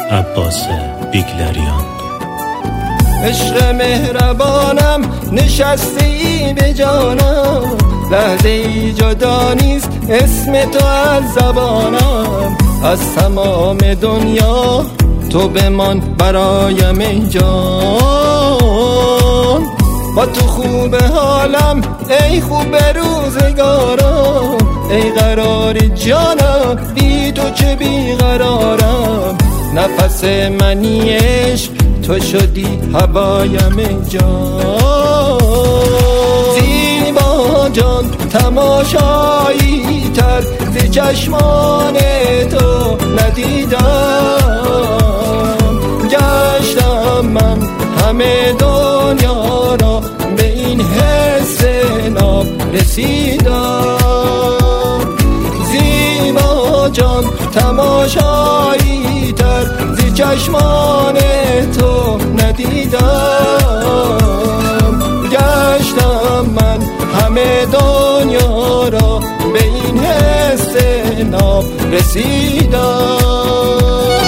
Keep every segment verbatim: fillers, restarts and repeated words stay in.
عباس بیگلریان. عشق مهربانم نشستی به جانم، لحظه ای جدا نیست اسم تو از زبانم. از تمام دنیا تو بمان برایم ای جان، با تو خوب حالم ای خوب روزگارم. ای قرار جانم بی تو چه بیقرارم، نفس منی عشق تو شدی هوایم ای جان. زیبا جان تماشایی تر ز چشمان تو ندیدم، گشتم من همه دنیا را به این حس ناب رسیدم. زیبا جان تماشایی تر ز چشمان تو ندیدم، گشتم من همه دنیا را به این حس ناب رسیدم.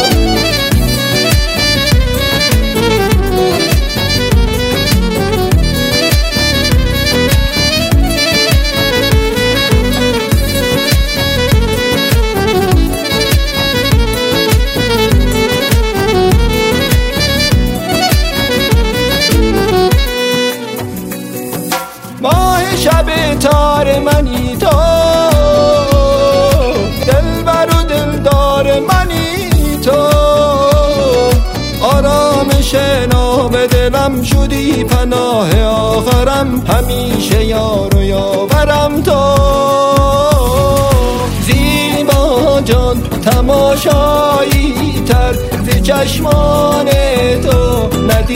ماه شب تار منی تو، دلبر و دلدار منی تو، آرامش ناب دلم شدی پناه آخرم، همیشه یار و یاورم تو. زیبا جان تماشایی تر ز چشمان تو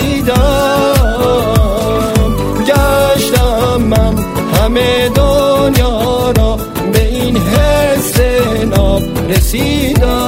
ندیدم، گشتم من همه دنیا را به این حس ناب رسیدم.